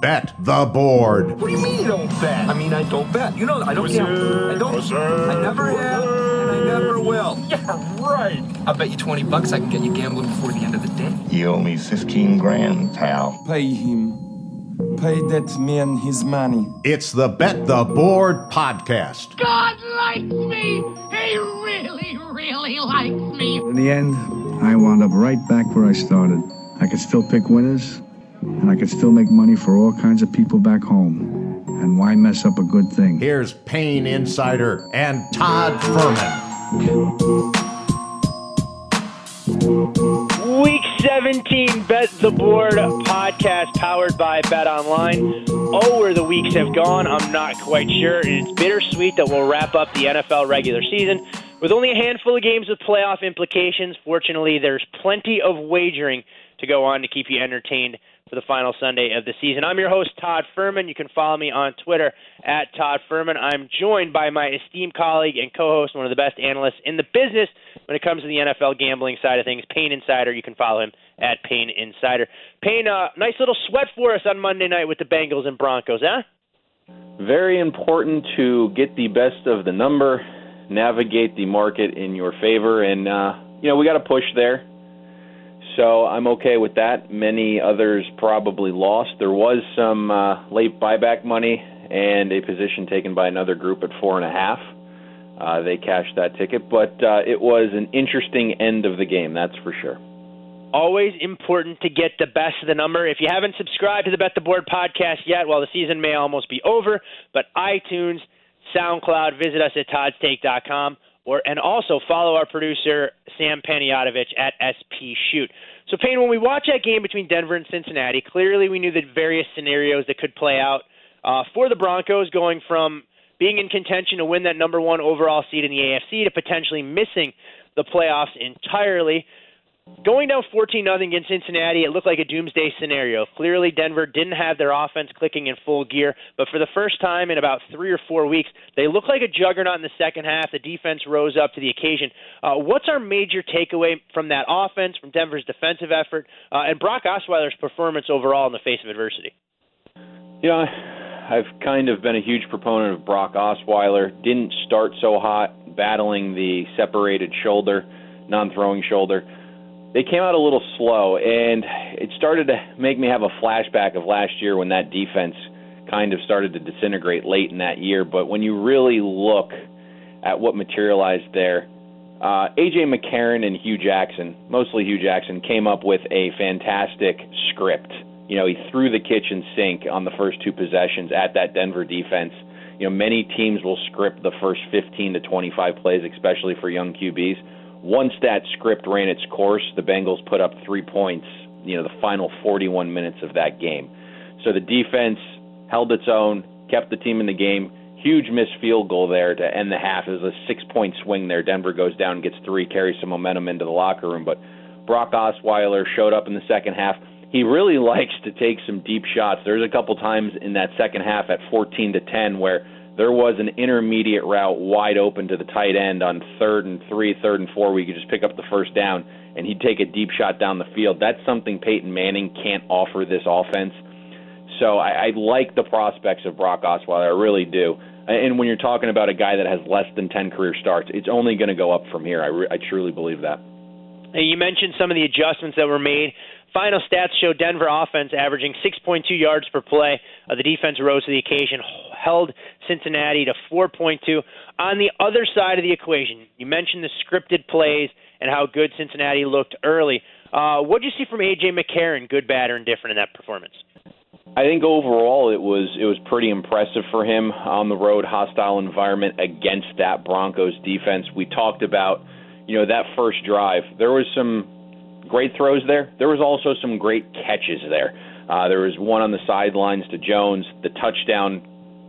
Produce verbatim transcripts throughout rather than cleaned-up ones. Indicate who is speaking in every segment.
Speaker 1: Bet the Board.
Speaker 2: What do you mean you don't bet? I mean, I don't bet. You know, I don't gamble. I don't. I never have, and I never will. Yeah, right. I'll bet you twenty bucks I can get you gambling before the end of the day.
Speaker 3: You owe me fifteen grand, pal.
Speaker 4: Pay him. Pay that man his money.
Speaker 1: It's the Bet the Board podcast.
Speaker 5: God likes me. He really, really likes me.
Speaker 6: In the end, I wound up right back where I started. I could still pick winners, and I could still make money for all kinds of people back home. And why mess up a good thing?
Speaker 1: Here's Payne Insider and Todd Fuhrman.
Speaker 7: Week seventeen Bet the Board podcast powered by BetOnline. Oh, where the weeks have gone, I'm not quite sure. And it's bittersweet that we'll wrap up the N F L regular season with only a handful of games with playoff implications. Fortunately, there's plenty of wagering to go on to keep you entertained for the final Sunday of the season. I'm your host, Todd Fuhrman. You can follow me on Twitter at Todd Fuhrman. I'm joined by my esteemed colleague and co-host, one of the best analysts in the business when it comes to the N F L gambling side of things, Payne Insider. You can follow him at Payne Insider. Payne, uh, nice little sweat for us on Monday night with the Bengals and Broncos, huh?
Speaker 8: Very important to get the best of the number, navigate the market in your favor, and, uh, you know, we got to push there. So I'm okay with that. Many others probably lost. There was some uh, late buyback money and a position taken by another group at four and a half. Uh, they cashed that ticket, but uh, it was an interesting end of the game, that's for sure.
Speaker 7: Always important to get the best of the number. If you haven't subscribed to the Bet the Board podcast yet, well, the season may almost be over, but iTunes, SoundCloud, visit us at todds take dot com. Or, and also follow our producer, Sam Panayotowicz, at S P Shoot. So, Payne, when we watch that game between Denver and Cincinnati, clearly we knew that various scenarios that could play out uh, for the Broncos, going from being in contention to win that number one overall seed in the A F C to potentially missing the playoffs entirely. Going down fourteen nothing against Cincinnati, it looked like a doomsday scenario. Clearly, Denver didn't have their offense clicking in full gear, but for the first time in about three or four weeks, they looked like a juggernaut in the second half. The defense rose up to the occasion. Uh, what's our major takeaway from that offense, from Denver's defensive effort, uh, and Brock Osweiler's performance overall in the face of adversity?
Speaker 8: You know, I've kind of been a huge proponent of Brock Osweiler. Didn't start so hot, battling the separated shoulder, non-throwing shoulder. They came out a little slow, and it started to make me have a flashback of last year when that defense kind of started to disintegrate late in that year. But when you really look at what materialized there, uh, A J McCarron and Hugh Jackson, mostly Hugh Jackson, came up with a fantastic script. You know, he threw the kitchen sink on the first two possessions at that Denver defense. You know, many teams will script the first fifteen to twenty-five plays, especially for young Q Bs. Once that script ran its course, the Bengals put up three points, you know, the final forty-one minutes of that game. So the defense held its own, kept the team in the game. Huge missed field goal there to end the half. It was a six-point swing there. Denver goes down, gets three, carries some momentum into the locker room. But Brock Osweiler showed up in the second half. He really likes to take some deep shots. There's a couple times in that second half at fourteen to ten where there was an intermediate route wide open to the tight end on third and three, third and four, where you could just pick up the first down, and he'd take a deep shot down the field. That's something Peyton Manning can't offer this offense. So I, I like the prospects of Brock Osweiler. I really do. And when you're talking about a guy that has less than ten career starts, it's only going to go up from here. I, re- I truly believe that.
Speaker 7: You mentioned some of the adjustments that were made. Final stats show Denver offense averaging six point two yards per play. Uh, the defense rose to the occasion, held Cincinnati to four point two. On the other side of the equation, you mentioned the scripted plays and how good Cincinnati looked early. Uh, what did you see from A J McCarron, good, bad, or indifferent in that performance?
Speaker 8: I think overall it was it was pretty impressive for him on the road, hostile environment against that Broncos defense. We talked about, you know, that first drive. There was some great throws there. There was also some great catches there. Uh, there was one on the sidelines to Jones, the touchdown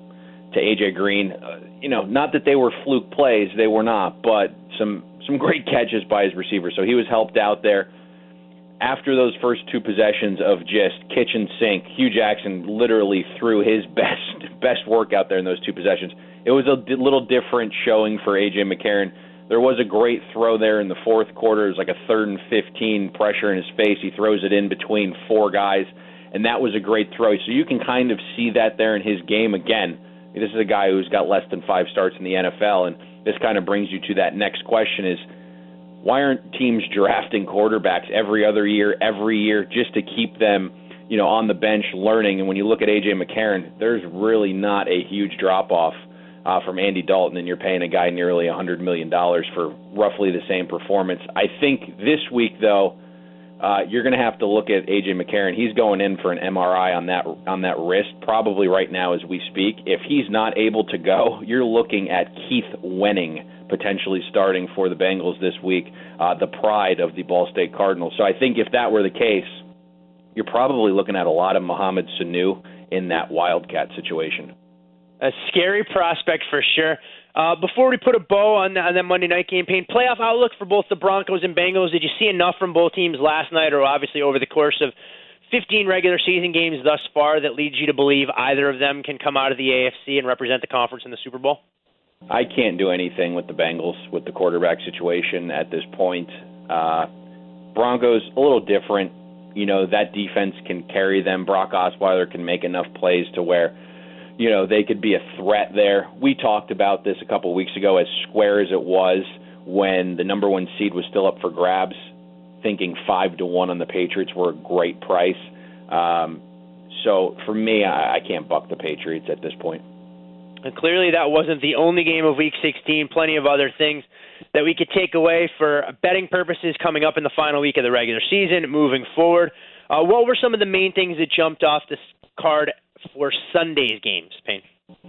Speaker 8: to A J Green. Uh, you know, not that they were fluke plays, they were not, but some some great catches by his receiver. So he was helped out there. After those first two possessions of just kitchen sink, Hugh Jackson literally threw his best best work out there in those two possessions. It was a d- little different showing for A J McCarron. There was a great throw there in the fourth quarter. It was like a third and fifteen, pressure in his face. He throws it in between four guys, and that was a great throw. So you can kind of see that there in his game again. This is a guy who's got less than five starts in the N F L, and this kind of brings you to that next question is, why aren't teams drafting quarterbacks every other year, every year, just to keep them, you know, on the bench learning? And when you look at A J McCarron, there's really not a huge drop-off uh, from Andy Dalton, and you're paying a guy nearly one hundred million dollars for roughly the same performance. I think this week, though, uh, you're going to have to look at A J McCarron. He's going in for an M R I on that on that wrist, probably right now as we speak. If he's not able to go, you're looking at Keith Wenning potentially starting for the Bengals this week, uh, the pride of the Ball State Cardinals. So I think if that were the case, you're probably looking at a lot of Mohamed Sanu in that Wildcat situation.
Speaker 7: A scary prospect for sure. Uh, before we put a bow on, the, on that Monday night campaign, playoff outlook for both the Broncos and Bengals. Did you see enough from both teams last night, or obviously over the course of fifteen regular season games thus far, that leads you to believe either of them can come out of the A F C and represent the conference in the Super Bowl?
Speaker 8: I can't do anything with the Bengals with the quarterback situation at this point. Uh, Broncos, a little different. You know, that defense can carry them. Brock Osweiler can make enough plays to where, you know, they could be a threat there. We talked about this a couple weeks ago, as square as it was when the number one seed was still up for grabs, thinking five to one on the Patriots were a great price. Um, so for me, I, I can't buck the Patriots at this point.
Speaker 7: And clearly that wasn't the only game of Week sixteen. Plenty of other things that we could take away for betting purposes coming up in the final week of the regular season, moving forward. Uh, what were some of the main things that jumped off this card for Sunday's games, Payne?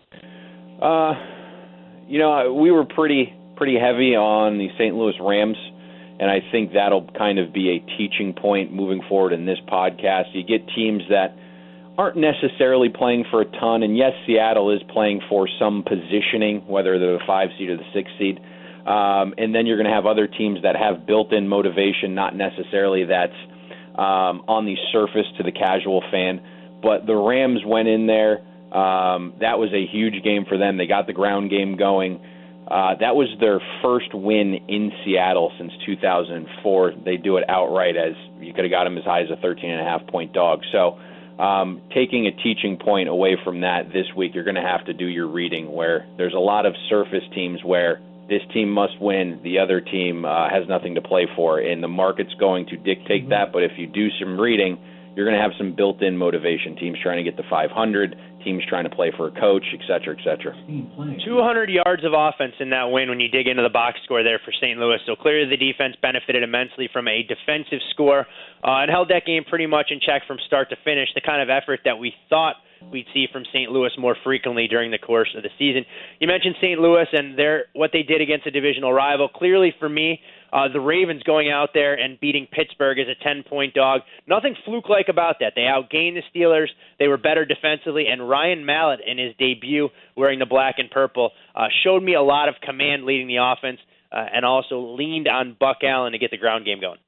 Speaker 8: Uh, you know, we were pretty pretty heavy on the Saint Louis Rams, and I think that'll kind of be a teaching point moving forward in this podcast. You get teams that aren't necessarily playing for a ton, and yes, Seattle is playing for some positioning, whether they're the five seed or the six seed. Um, and then you're going to have other teams that have built-in motivation, not necessarily that's um, on the surface to the casual fan. But the Rams went in there. Um, that was a huge game for them. They got the ground game going. Uh, that was their first win in Seattle since two thousand four. They do it outright, as you could have got them as high as a thirteen and a half point dog. So um, taking a teaching point away from that this week, you're going to have to do your reading, where there's a lot of surface teams where this team must win, the other team uh, has nothing to play for, and the market's going to dictate mm-hmm. that. But if you do some reading, you're going to have some built-in motivation. Teams trying to get to five hundred, teams trying to play for a coach, et cetera, et cetera.
Speaker 7: two hundred yards of offense in that win when you dig into the box score there for Saint Louis. So clearly the defense benefited immensely from a defensive score uh, and held that game pretty much in check from start to finish, the kind of effort that we thought we'd see from Saint Louis more frequently during the course of the season. You mentioned Saint Louis and their what they did against a divisional rival. Clearly for me, Uh, the Ravens going out there and beating Pittsburgh as a ten-point dog. Nothing fluke-like about that. They outgained the Steelers. They were better defensively, and Ryan Mallett in his debut wearing the black and purple uh, showed me a lot of command leading the offense uh, and also leaned on Buck Allen to get the ground game going.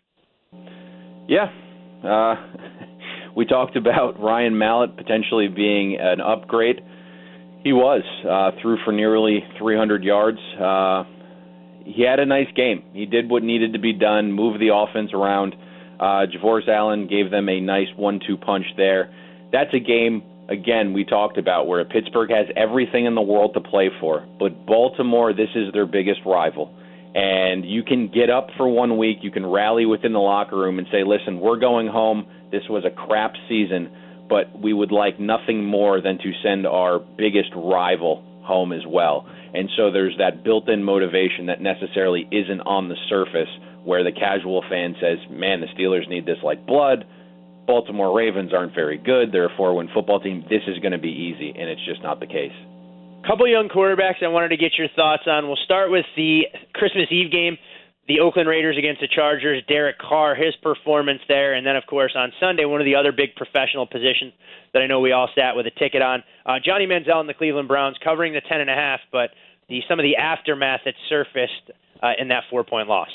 Speaker 8: Yeah. Uh, we talked about Ryan Mallett potentially being an upgrade. He was. Uh, threw for nearly three hundred yards. Uh He had a nice game. He did what needed to be done, moved the offense around. Uh, Javoris Allen gave them a nice one two punch there. That's a game, again, we talked about, where Pittsburgh has everything in the world to play for. But Baltimore, this is their biggest rival. And you can get up for one week. You can rally within the locker room and say, listen, we're going home. This was a crap season, but we would like nothing more than to send our biggest rival home as well. And so there's that built-in motivation that necessarily isn't on the surface, where the casual fan says, man, the Steelers need this like blood. Baltimore Ravens aren't very good. They're a four-win football team. This is going to be easy, and it's just not the case.
Speaker 7: A couple young quarterbacks I wanted to get your thoughts on. We'll start with the Christmas Eve game, the Oakland Raiders against the Chargers, Derek Carr, his performance there. And then, of course, on Sunday, one of the other big professional positions that I know we all sat with a ticket on, uh, Johnny Manziel and the Cleveland Browns covering the ten and a half, but the some of the aftermath that surfaced uh, in that four-point loss.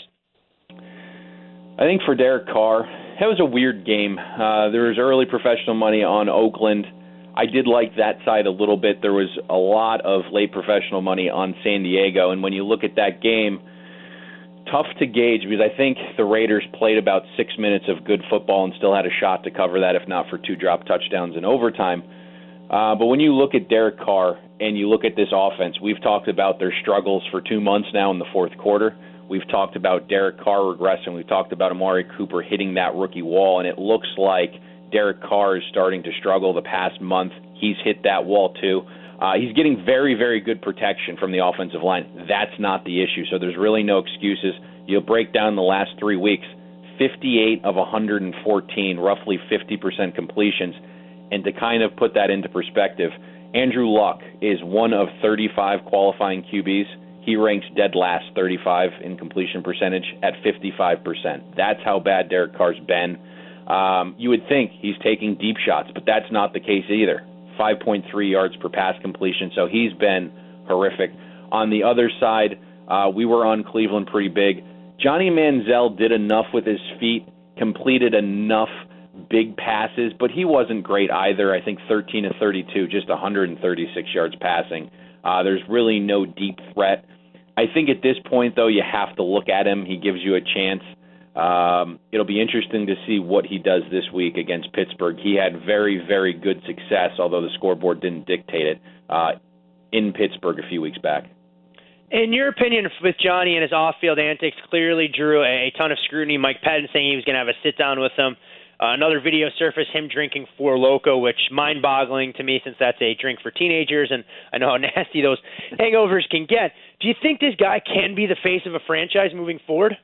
Speaker 8: I think for Derek Carr, that was a weird game. Uh, there was early professional money on Oakland. I did like that side a little bit. There was a lot of late professional money on San Diego, and when you look at that game, tough to gauge because I think the Raiders played about six minutes of good football and still had a shot to cover that, if not for two drop touchdowns in overtime. Uh, but when you look at Derek Carr and you look at this offense, we've talked about their struggles for two months now in the fourth quarter. We've talked about Derek Carr regressing. We've talked about Amari Cooper hitting that rookie wall, and it looks like Derek Carr is starting to struggle the past month. He's hit that wall too. Uh, he's getting very, very good protection from the offensive line. That's not the issue, so there's really no excuses. You'll break down the last three weeks, fifty-eight of one hundred fourteen, roughly fifty percent completions. And to kind of put that into perspective, Andrew Luck is one of thirty-five qualifying Q Bs. He ranks dead last, thirty-five in completion percentage at fifty-five percent. That's how bad Derek Carr's been. Um, you would think he's taking deep shots, but that's not the case either. five point three yards per pass completion, so he's been horrific. On the other side, uh, we were on Cleveland pretty big. Johnny Manziel did enough with his feet, completed enough big passes, but he wasn't great either. I think thirteen of thirty-two, just one hundred thirty-six yards passing. Uh, there's really no deep threat. I think at this point, though, you have to look at him. He gives you a chance. Um, it'll be interesting to see what he does this week against Pittsburgh. He had very, very good success, although the scoreboard didn't dictate it, uh, in Pittsburgh a few weeks back.
Speaker 7: In your opinion, with Johnny and his off-field antics, clearly drew a ton of scrutiny. Mike Patton saying he was going to have a sit-down with him. Uh, another video surfaced, him drinking Four Loko, which mind-boggling to me since that's a drink for teenagers, and I know how nasty those hangovers can get. Do you think this guy can be the face of a franchise moving forward?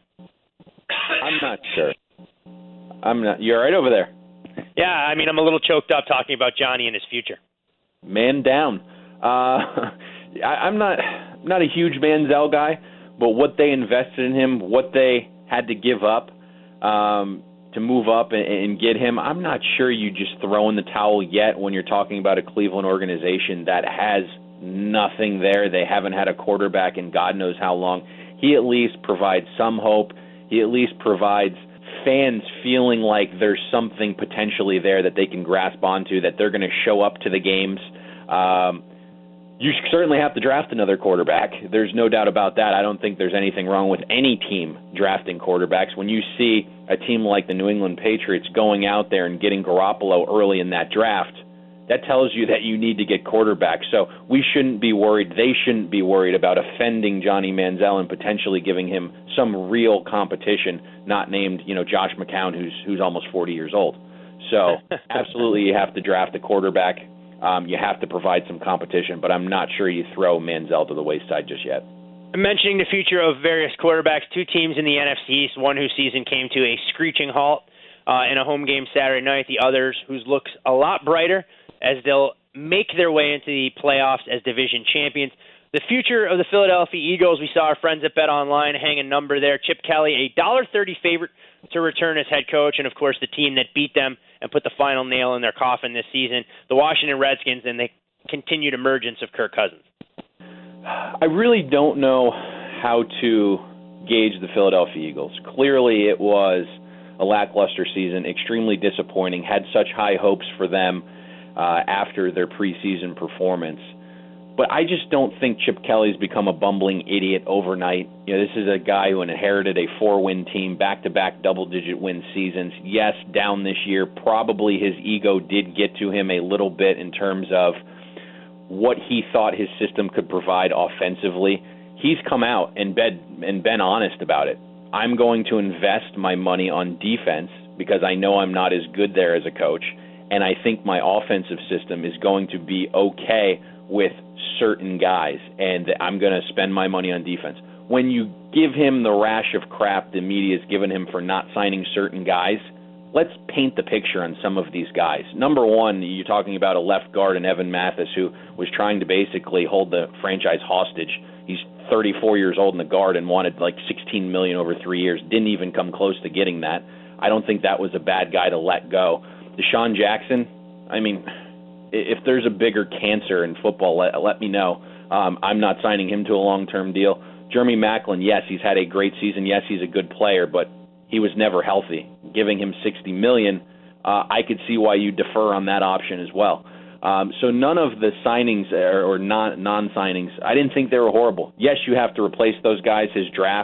Speaker 8: I'm not sure. I'm not. You're right over there.
Speaker 7: Yeah, I mean, I'm a little choked up talking about Johnny and his future.
Speaker 8: Man down. Uh, I, I'm not not a huge Manziel guy, but what they invested in him, what they had to give up um, to move up and, and get him, I'm not sure you just throw in the towel yet when you're talking about a Cleveland organization that has nothing there. They haven't had a quarterback in God knows how long. He at least provides some hope. He at least provides fans feeling like there's something potentially there that they can grasp onto, that they're going to show up to the games. Um, you certainly have to draft another quarterback. There's no doubt about that. I don't think there's anything wrong with any team drafting quarterbacks. When you see a team like the New England Patriots going out there and getting Garoppolo early in that draft, that tells you that you need to get quarterbacks. So we shouldn't be worried. They shouldn't be worried about offending Johnny Manziel and potentially giving him some real competition, not named, you know, Josh McCown, who's who's almost forty years old. So absolutely you have to draft a quarterback. Um, you have to provide some competition, but I'm not sure you throw Manziel to the wayside just yet.
Speaker 7: Mentioning the future of various quarterbacks, two teams in the N F C East, one whose season came to a screeching halt uh, in a home game Saturday night, the others whose looks a lot brighter as they'll make their way into the playoffs as division champions. The future of the Philadelphia Eagles, we saw our friends at Bet Online hang a number there. Chip Kelly, a one dollar thirty favorite to return as head coach, and, of course, the team that beat them and put the final nail in their coffin this season, the Washington Redskins, and the continued emergence of Kirk Cousins.
Speaker 8: I really don't know how to gauge the Philadelphia Eagles. Clearly it was a lackluster season, extremely disappointing, had such high hopes for them Uh, after their preseason performance. But I just don't think Chip Kelly's become a bumbling idiot overnight. You know, this is a guy who inherited a four-win team, back-to-back double-digit win seasons. Yes, down this year, probably his ego did get to him a little bit in terms of what he thought his system could provide offensively. He's come out and been, and been honest about it. I'm going to invest my money on defense because I know I'm not as good there as a coach. And I think my offensive system is going to be okay with certain guys, and I'm going to spend my money on defense. When you give him the rash of crap the media's given him for not signing certain guys, let's paint the picture on some of these guys. Number one, you're talking about a left guard in Evan Mathis who was trying to basically hold the franchise hostage. He's thirty-four years old in the guard and wanted like sixteen million dollars over three years. Didn't even come close to getting that. I don't think that was a bad guy to let go. Deshaun Jackson, I mean, if there's a bigger cancer in football, let, let me know. Um, I'm not signing him to a long-term deal. Jeremy Maclin, yes, he's had a great season. Yes, he's a good player, but he was never healthy. Giving him sixty million dollars, uh, I could see why you defer on that option as well. Um, so none of the signings or, or non, non-signings, I didn't think they were horrible. Yes, you have to replace those guys. His draft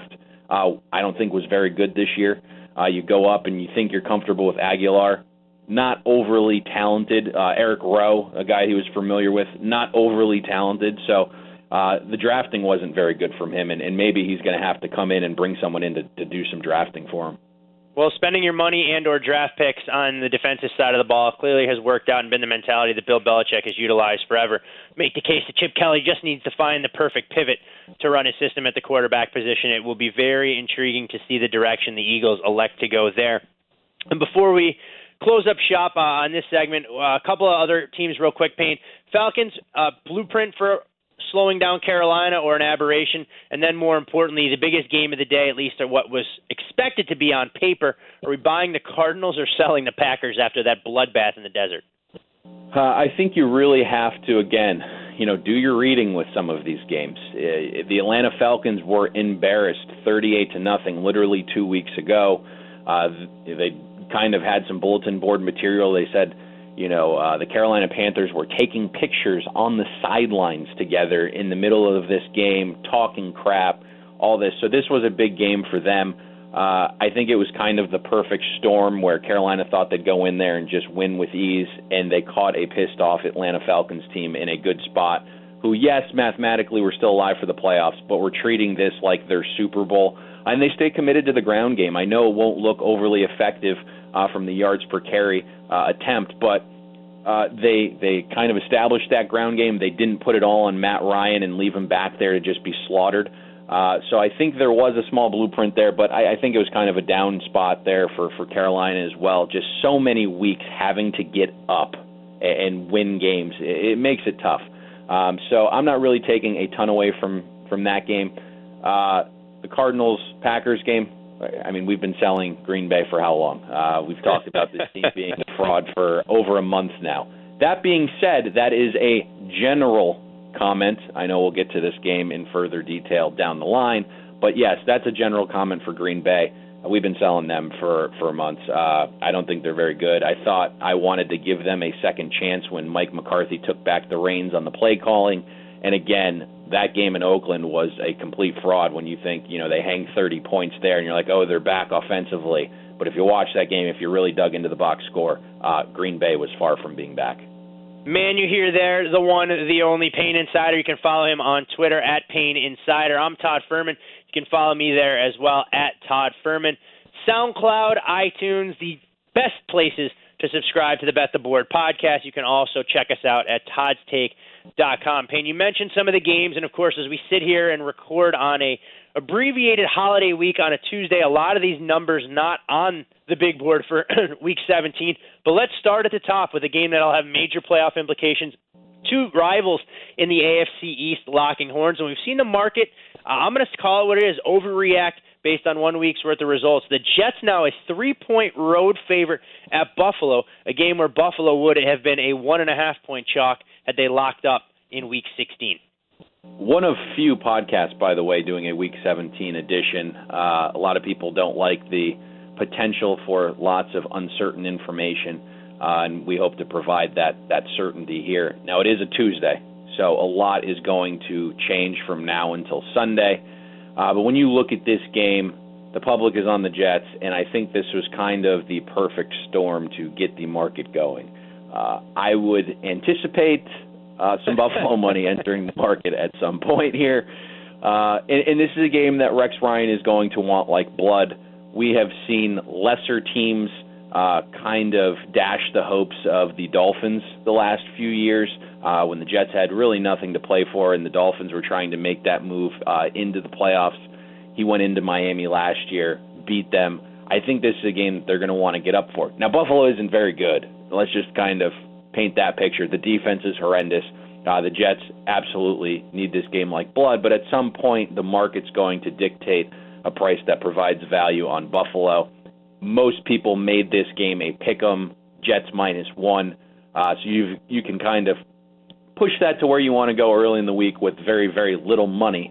Speaker 8: uh, I don't think was very good this year. Uh, you go up and you think you're comfortable with Aguilar, not overly talented. Uh, Eric Rowe, a guy he was familiar with, not overly talented. So uh, the drafting wasn't very good from him, and, and maybe he's going to have to come in and bring someone in to, to do some drafting for him.
Speaker 7: Well, spending your money and or draft picks on the defensive side of the ball clearly has worked out and been the mentality that Bill Belichick has utilized forever. Make the case that Chip Kelly just needs to find the perfect pivot to run his system at the quarterback position. It will be very intriguing to see the direction the Eagles elect to go there. And before we close up shop uh, on this segment, uh, a couple of other teams real quick, Payne. Falcons, uh, blueprint for slowing down Carolina or an aberration, and then more importantly, the biggest game of the day, at least or what was expected to be on paper, are we buying the Cardinals or selling the Packers after that bloodbath in the desert?
Speaker 8: Uh, I think you really have to, again, you know, do your reading with some of these games. Uh, the Atlanta Falcons were embarrassed thirty-eight to nothing literally two weeks ago. Uh, they kind of had some bulletin board material. They said, you know, uh, the Carolina Panthers were taking pictures on the sidelines together in the middle of this game, talking crap, all this. So this was a big game for them. Uh, I think it was kind of the perfect storm where Carolina thought they'd go in there and just win with ease, and they caught a pissed-off Atlanta Falcons team in a good spot, who, yes, mathematically were still alive for the playoffs, but were treating this like their Super Bowl. And they stay committed to the ground game. I know it won't look overly effective uh, from the yards per carry uh, attempt, but uh, they they kind of established that ground game. They didn't put it all on Matt Ryan and leave him back there to just be slaughtered. Uh, so I think there was a small blueprint there, but I, I think it was kind of a down spot there for, for Carolina as well. Just so many weeks having to get up and, and win games. It, it makes it tough. Um, so I'm not really taking a ton away from, from that game. Uh, the Cardinals-Packers game, I mean, we've been selling Green Bay for how long? Uh, we've talked about this team being a fraud for over a month now. That being said, that is a general comment. I know we'll get to this game in further detail down the line, but yes, that's a general comment for Green Bay. We've been selling them for, for months. Uh, I don't think they're very good. I thought I wanted to give them a second chance when Mike McCarthy took back the reins on the play calling, and again, that game in Oakland was a complete fraud when you think, you know, they hang thirty points there and you're like, oh, they're back offensively. But if you watch that game, if you really dug into the box score, uh, Green Bay was far from being back.
Speaker 7: Man, you hear there, the one, the only Payne Insider. You can follow him on Twitter at Payne Insider. I'm Todd Furman. You can follow me there as well at Todd Furman. SoundCloud, iTunes, the best places to subscribe to the Bet the Board podcast. You can also check us out at Todd's Take dot com. Payne, you mentioned some of the games, and of course, as we sit here and record on a abbreviated holiday week on a Tuesday, a lot of these numbers not on the big board for week seventeen. But let's start at the top with a game that'll have major playoff implications. Two rivals in the A F C East locking horns, and we've seen the market, uh, I'm going to call it what it is, overreact based on one week's worth of results. The Jets now a three-point road favorite at Buffalo, a game where Buffalo would have been a one-and-a-half-point chalk had they locked up in week sixteen.
Speaker 8: One of few podcasts, by the way, doing a week seventeen edition. Uh, a lot of people don't like the potential for lots of uncertain information, uh, and we hope to provide that, that certainty here. Now, it is a Tuesday, so a lot is going to change from now until Sunday. Uh, but when you look at this game, the public is on the Jets, and I think this was kind of the perfect storm to get the market going. Uh, I would anticipate uh, some Buffalo money entering the market at some point here. Uh, and, and this is a game that Rex Ryan is going to want like blood. We have seen lesser teams uh, kind of dash the hopes of the Dolphins the last few years uh, when the Jets had really nothing to play for and the Dolphins were trying to make that move uh, into the playoffs. He went into Miami last year, beat them. I think this is a game that they're going to want to get up for. Now, Buffalo isn't very good. Let's just kind of paint that picture. The defense is horrendous. Uh, the Jets absolutely need this game like blood, but at some point the market's going to dictate a price that provides value on Buffalo. Most people made this game a pick'em, Jets minus one, uh, so you you can kind of push that to where you want to go early in the week with very, very little money.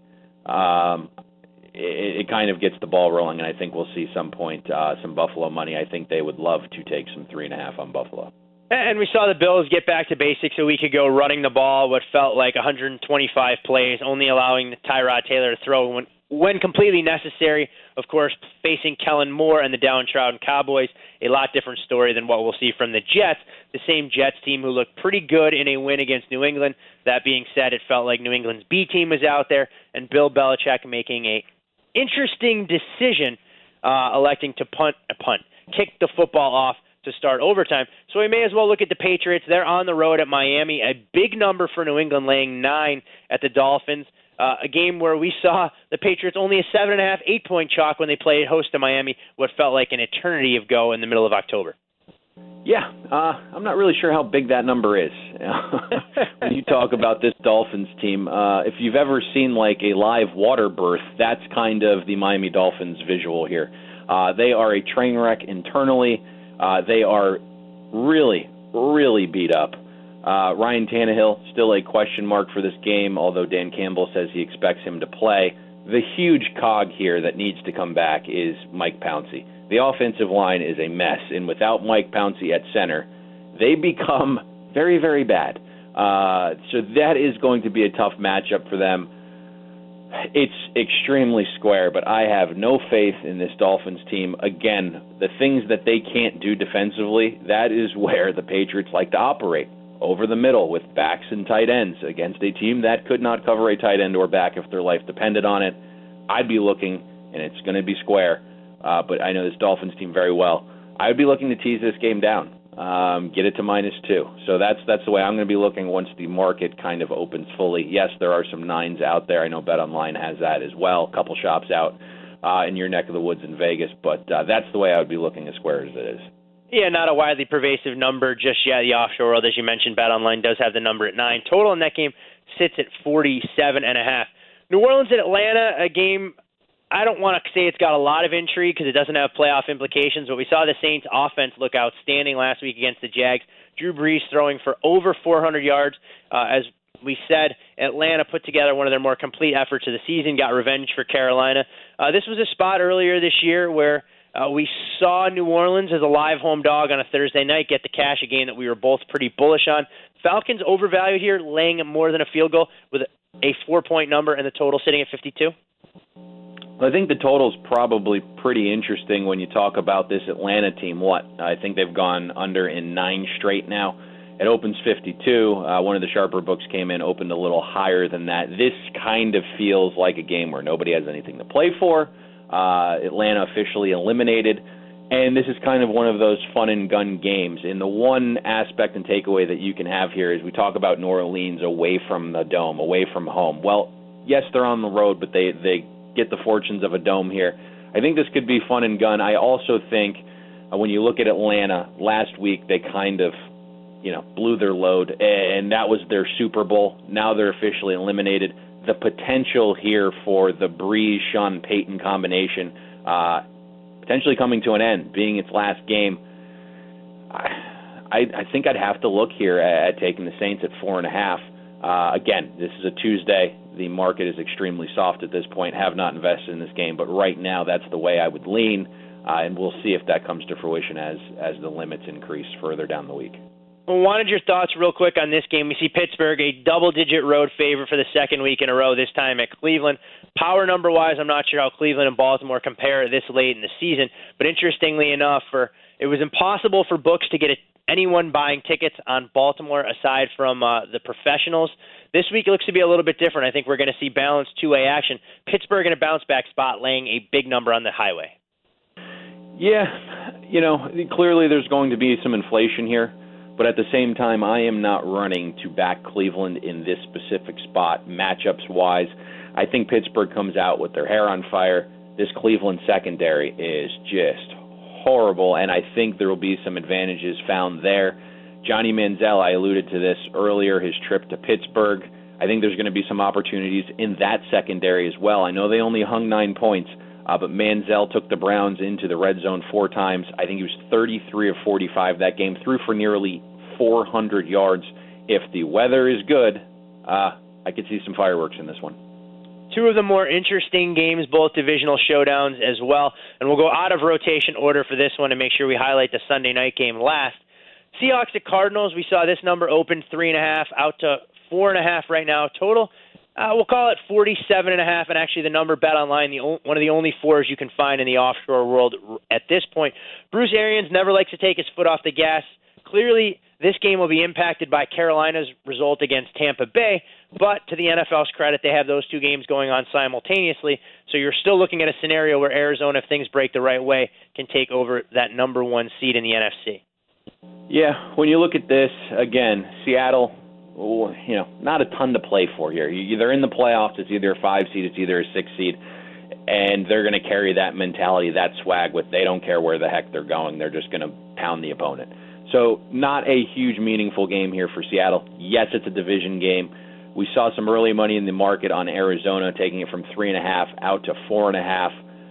Speaker 8: Um, it, it kind of gets the ball rolling, and I think we'll see some point uh, some Buffalo money. I think they would love to take some three and a half on Buffalo.
Speaker 7: And we saw the Bills get back to basics a week ago, running the ball, what felt like one hundred twenty-five plays, only allowing Tyrod Taylor to throw when, when completely necessary. Of course, facing Kellen Moore and the downtrodden Cowboys, a lot different story than what we'll see from the Jets, the same Jets team who looked pretty good in a win against New England. That being said, it felt like New England's B team was out there, and Bill Belichick making a interesting decision, uh, electing to punt a punt, kick the football off to start overtime. So we may as well look at the Patriots. They're on the road at Miami, a big number for New England, laying nine at the Dolphins. Uh, a game where we saw the Patriots only a seven and a half, eight point chalk when they played host to Miami, what felt like an eternity of go in the middle of October.
Speaker 8: Yeah, uh, I'm not really sure how big that number is. When you talk about this Dolphins team, uh, if you've ever seen like a live water birth, that's kind of the Miami Dolphins visual here. Uh, they are a train wreck internally. Uh, they are really, really beat up. Uh, Ryan Tannehill, still a question mark for this game, although Dan Campbell says he expects him to play. The huge cog here that needs to come back is Mike Pouncey. The offensive line is a mess, and without Mike Pouncey at center, they become very, very bad. Uh, so that is going to be a tough matchup for them. It's extremely square, but I have no faith in this Dolphins team. Again, the things that they can't do defensively, that is where the Patriots like to operate. Over the middle with backs and tight ends against a team that could not cover a tight end or back if their life depended on it. I'd be looking, and it's going to be square, uh, but I know this Dolphins team very well. I would be looking to tease this game down, um, get it to minus two. So that's that's the way I'm going to be looking once the market kind of opens fully. Yes, there are some nines out there. I know BetOnline has that as well, a couple shops out uh, in your neck of the woods in Vegas, but uh, that's the way I would be looking as square as it is.
Speaker 7: Yeah, not a widely pervasive number just yet. The offshore world, as you mentioned, BetOnline does have the number at nine. Total in that game sits at forty-seven and a half. New Orleans at Atlanta, a game I don't want to say it's got a lot of intrigue because it doesn't have playoff implications, but we saw the Saints offense look outstanding last week against the Jags. Drew Brees throwing for over four hundred yards. Uh, as we said, Atlanta put together one of their more complete efforts of the season, got revenge for Carolina. Uh, this was a spot earlier this year where Uh, we saw New Orleans as a live home dog on a Thursday night get the cash, a game that we were both pretty bullish on. Falcons overvalued here, laying more than a field goal with a four-point number and the total sitting at fifty-two.
Speaker 8: I think the total's probably pretty interesting when you talk about this Atlanta team. What? I think they've gone under in nine straight now. It opens fifty-two. Uh, one of the sharper books came in, opened a little higher than that. This kind of feels like a game where nobody has anything to play for. Uh, Atlanta officially eliminated, and this is kind of one of those fun and gun games. And the one aspect and takeaway that you can have here is we talk about New Orleans away from the dome, away from home. Well, yes, they're on the road, but they, they get the fortunes of a dome here. I think this could be fun and gun. I also think uh, when you look at Atlanta, last week they kind of, you know, blew their load, and that was their Super Bowl. Now they're officially eliminated. The potential here for the Brees, Sean Payton combination uh, potentially coming to an end, being its last game. I, I, I think I'd have to look here at, at taking the Saints at four and a half. Uh, again, this is a Tuesday. The market is extremely soft at this point. Have not invested in this game, but right now that's the way I would lean, uh, and we'll see if that comes to fruition as as the limits increase further down the week.
Speaker 7: Well, wanted your thoughts real quick on this game. We see Pittsburgh, a double-digit road favorite for the second week in a row, this time at Cleveland. Power number-wise, I'm not sure how Cleveland and Baltimore compare this late in the season, but interestingly enough, for it was impossible for books to get a, anyone buying tickets on Baltimore aside from uh, the professionals. This week it looks to be a little bit different. I think we're going to see balanced two-way action. Pittsburgh in a bounce-back spot, laying a big number on the highway.
Speaker 8: Yeah, you know, clearly there's going to be some inflation here. But at the same time, I am not running to back Cleveland in this specific spot, matchups-wise. I think Pittsburgh comes out with their hair on fire. This Cleveland secondary is just horrible, and I think there will be some advantages found there. Johnny Manziel, I alluded to this earlier, his trip to Pittsburgh. I think there's going to be some opportunities in that secondary as well. I know they only hung nine points, uh, but Manziel took the Browns into the red zone four times. I think he was thirty-three of forty-five that game, threw for nearly four hundred yards. If the weather is good, uh, I could see some fireworks in this one.
Speaker 7: Two of the more interesting games, both divisional showdowns as well. And we'll go out of rotation order for this one and make sure we highlight the Sunday night game last. Seahawks at Cardinals, we saw this number open three and a half, out to four and a half right now. Total Uh, we'll call it forty-seven and a half, and actually the number Bet Online, the o- one of the only fours you can find in the offshore world at this point. Bruce Arians never likes to take his foot off the gas. Clearly, this game will be impacted by Carolina's result against Tampa Bay, but to the N F L's credit, they have those two games going on simultaneously, so you're still looking at a scenario where Arizona, if things break the right way, can take over that number one seed in the N F C.
Speaker 8: Yeah, when you look at this, again, Seattle, you know, not a ton to play for here. They're in the playoffs. It's either a five seed, it's either a six seed, and they're going to carry that mentality, that swag with they don't care where the heck they're going. They're just going to pound the opponent. So not a huge meaningful game here for Seattle. Yes, it's a division game. We saw some early money in the market on Arizona, taking it from three and a half out to four and a half.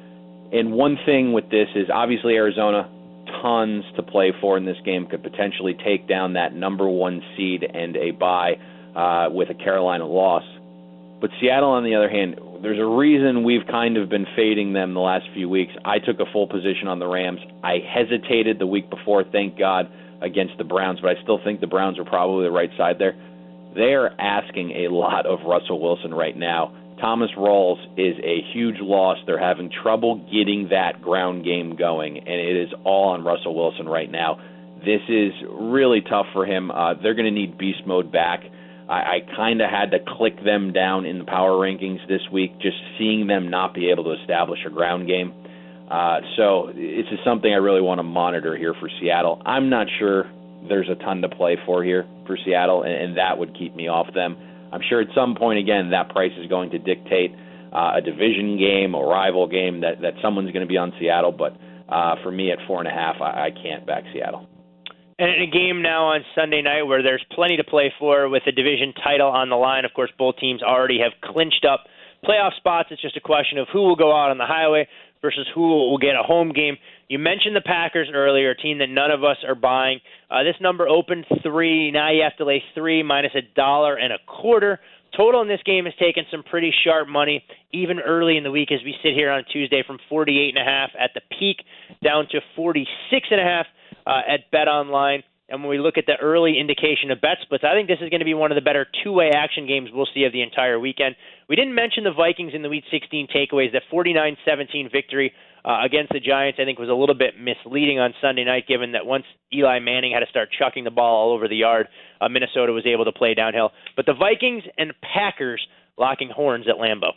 Speaker 8: And one thing with this is obviously Arizona, tons to play for in this game, could potentially take down that number one seed and a bye uh, with a Carolina loss. But Seattle, on the other hand, there's a reason we've kind of been fading them the last few weeks. I took a full position on the Rams. I hesitated the week before, thank God, against the Browns, but I still think the Browns are probably the right side there. They are asking a lot of Russell Wilson right now. Thomas Rawls is a huge loss. They're having trouble getting that ground game going, and it is all on Russell Wilson right now. This is really tough for him. Uh, they're going to need beast mode back. I, I kind of had to click them down in the power rankings this week, just seeing them not be able to establish a ground game. Uh, so it's just something I really want to monitor here for Seattle. I'm not sure there's a ton to play for here for Seattle, and, and that would keep me off them. I'm sure at some point, again, that price is going to dictate uh, a division game, a rival game, that, that someone's going to be on Seattle. But uh, for me at four and a half, I, I can't back Seattle.
Speaker 7: And in a game now on Sunday night where there's plenty to play for with the division title on the line, of course, both teams already have clinched up playoff spots. It's just a question of who will go out on the highway versus who will get a home game. You mentioned the Packers earlier, a team that none of us are buying. Uh, this number opened three. Now you have to lay three minus a dollar and a quarter. Total in this game has taken some pretty sharp money, even early in the week as we sit here on Tuesday, from forty-eight and a half at the peak down to forty-six and a half uh, at Bet Online. And when we look at the early indication of bet splits, I think this is going to be one of the better two-way action games we'll see of the entire weekend. We didn't mention the Vikings in the Week sixteen takeaways. That forty-nine seventeen victory uh, against the Giants, I think, was a little bit misleading on Sunday night, given that once Eli Manning had to start chucking the ball all over the yard, uh, Minnesota was able to play downhill. But the Vikings and Packers locking horns at Lambeau.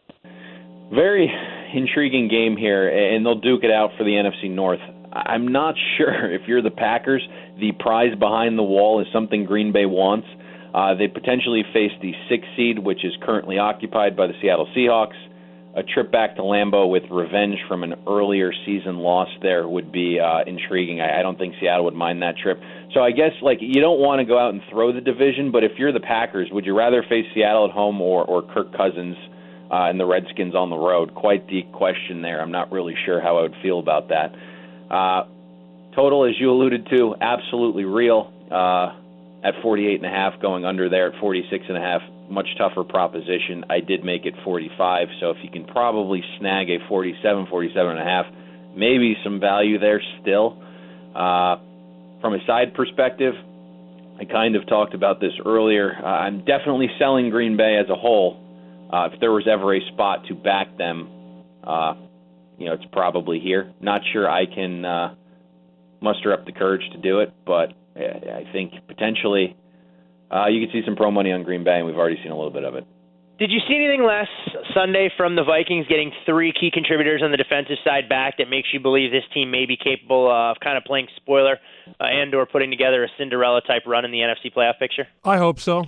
Speaker 8: Very intriguing game here, and they'll duke it out for the N F C North. I'm not sure if you're the Packers, the prize behind the wall is something Green Bay wants. Uh, they potentially face the sixth seed, which is currently occupied by the Seattle Seahawks. A trip back to Lambeau with revenge from an earlier season loss there would be uh, intriguing. I, I don't think Seattle would mind that trip. So I guess like you don't want to go out and throw the division, but if you're the Packers, would you rather face Seattle at home or, or Kirk Cousins uh, and the Redskins on the road? Quite the question there. I'm not really sure how I would feel about that. Uh, total, as you alluded to, absolutely real uh, at forty-eight and a half, going under there at forty-six and a half. Much tougher proposition. I did make it forty-five, so if you can probably snag a forty-seven, forty-seven and a half, maybe some value there still. Uh, from a side perspective, I kind of talked about this earlier. Uh, I'm definitely selling Green Bay as a whole. Uh, if there was ever a spot to back them, uh, you know, it's probably here. Not sure I can uh, muster up the courage to do it, but I think potentially uh, you could see some pro money on Green Bay, and we've already seen a little bit of it.
Speaker 7: Did you see anything last Sunday from the Vikings getting three key contributors on the defensive side back that makes you believe this team may be capable of kind of playing spoiler uh, and or putting together a Cinderella-type run in the N F C playoff picture?
Speaker 9: I hope so.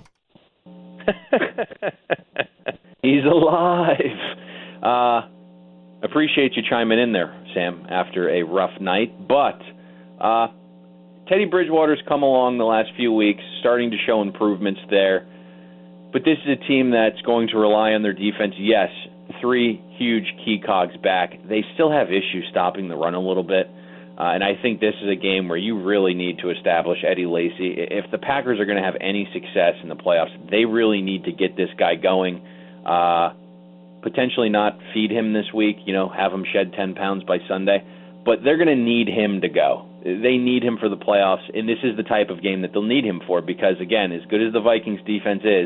Speaker 8: He's alive. Uh, appreciate you chiming in there, Sam, after a rough night. But uh, Teddy Bridgewater's come along the last few weeks, starting to show improvements there. But this is a team that's going to rely on their defense. Yes, three huge key cogs back. They still have issues stopping the run a little bit. Uh, and I think this is a game where you really need to establish Eddie Lacy. If the Packers are going to have any success in the playoffs, they really need to get this guy going. Uh, potentially not feed him this week, you know, have him shed ten pounds by Sunday. But they're going to need him to go. They need him for the playoffs, and this is the type of game that they'll need him for because, again, as good as the Vikings defense is,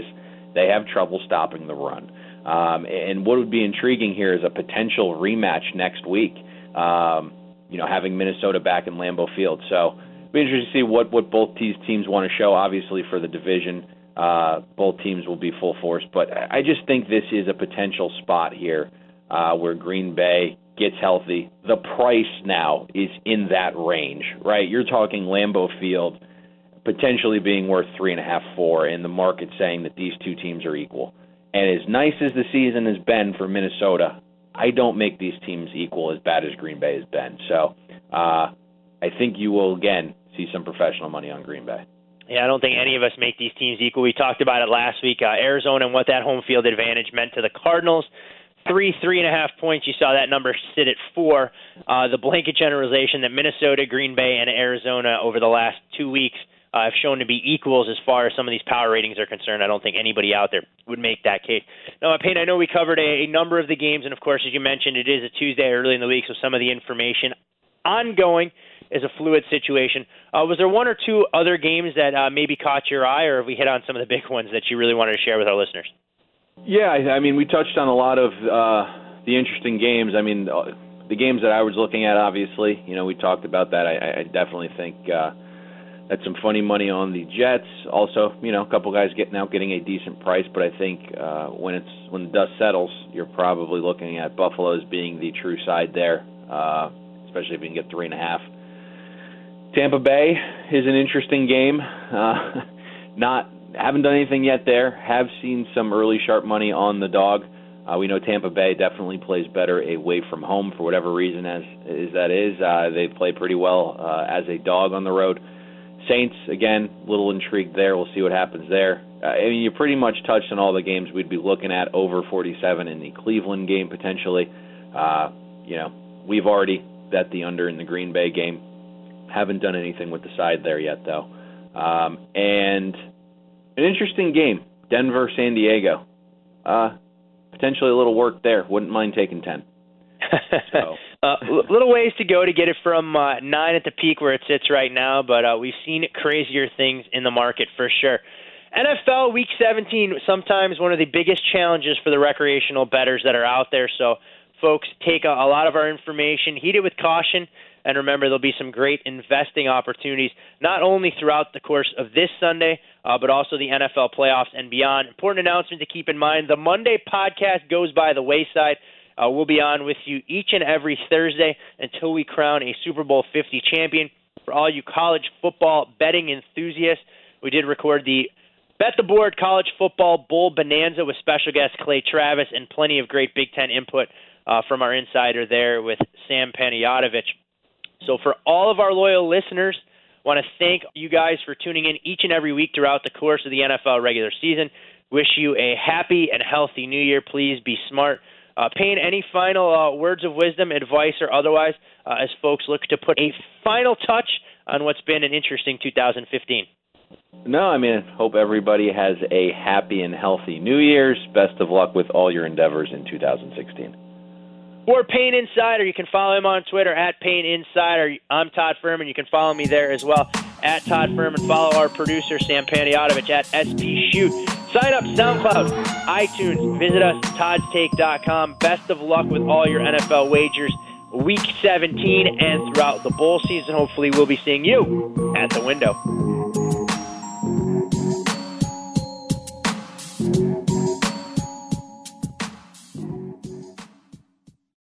Speaker 8: They have trouble stopping the run. Um, and what would be intriguing here is a potential rematch next week, um, you know, having Minnesota back in Lambeau Field. So it'll be interesting to see what, what both these teams want to show. Obviously, for the division, uh, both teams will be full force. But I just think this is a potential spot here uh, where Green Bay gets healthy. The price now is in that range, right? You're talking Lambeau Field potentially being worth three and a half, four, and the market saying that these two teams are equal. And as nice as the season has been for Minnesota, I don't make these teams equal as bad as Green Bay has been. So uh, I think you will, again, see some professional money on Green Bay.
Speaker 7: Yeah, I don't think any of us make these teams equal. We talked about it last week, uh, Arizona and what that home field advantage meant to the Cardinals. Three, three and a half points. You saw that number sit at four. Uh, the blanket generalization that Minnesota, Green Bay, and Arizona over the last two weeks uh, have shown to be equals as far as some of these power ratings are concerned. I don't think anybody out there would make that case. Now, Payne, I know we covered a, a number of the games, and of course, as you mentioned, it is a Tuesday early in the week, so some of the information ongoing is a fluid situation. Uh, was there one or two other games that uh, maybe caught your eye, or have we hit on some of the big ones that you really wanted to share with our listeners?
Speaker 8: Yeah, I, I mean, we touched on a lot of uh, the interesting games. I mean, uh, the games that I was looking at, obviously, you know, we talked about that. I, I definitely think uh, that's some funny money on the Jets. Also, you know, a couple guys getting out, getting a decent price. But I think uh, when it's when the dust settles, you're probably looking at Buffalo as being the true side there, uh, especially if you can get three and a half. Tampa Bay is an interesting game. Uh, not. Haven't done anything yet there. Have seen some early sharp money on the dog. Uh, we know Tampa Bay definitely plays better away from home for whatever reason as, as that is. Uh, they play pretty well uh, as a dog on the road. Saints, again, a little intrigued there. We'll see what happens there. Uh, I mean, you pretty much touched on all the games we'd be looking at, over forty-seven in the Cleveland game potentially. Uh, you know, we've already bet the under in the Green Bay game. Haven't done anything with the side there yet, though. Um, and... An interesting game, Denver, San Diego. Uh, potentially a little work there. Wouldn't mind taking ten. So. uh,
Speaker 7: little ways to go to get it from uh, nine at the peak where it sits right now, but uh, we've seen crazier things in the market for sure. N F L Week seventeen, sometimes one of the biggest challenges for the recreational bettors that are out there. So, folks, take a, a lot of our information, heed it with caution. And remember, there'll be some great investing opportunities, not only throughout the course of this Sunday, uh, but also the N F L playoffs and beyond. Important announcement to keep in mind, the Monday podcast goes by the wayside. Uh, we'll be on with you each and every Thursday until we crown a Super Bowl fifty champion. For all you college football betting enthusiasts, we did record the Bet the Board College Football Bowl Bonanza with special guest Clay Travis and plenty of great Big Ten input uh, from our insider there with Sam Panayotovich. So for all of our loyal listeners, I want to thank you guys for tuning in each and every week throughout the course of the N F L regular season. Wish you a happy and healthy new year. Please be smart. Uh, Payne, any final uh, words of wisdom, advice, or otherwise uh, as folks look to put a final touch on what's been an interesting two thousand fifteen?
Speaker 8: No, I mean, hope everybody has a happy and healthy New Year's. Best of luck with all your endeavors in two thousand sixteen.
Speaker 7: For Payne Insider, you can follow him on Twitter at Payne Insider. I'm Todd Furman. You can follow me there as well at Todd Furman. Follow our producer Sam Panayotovich at S P Shoot. Sign up SoundCloud, iTunes. Visit us Todds Take dot com. Best of luck with all your N F L wagers, Week seventeen and throughout the bowl season. Hopefully, we'll be seeing you at the window.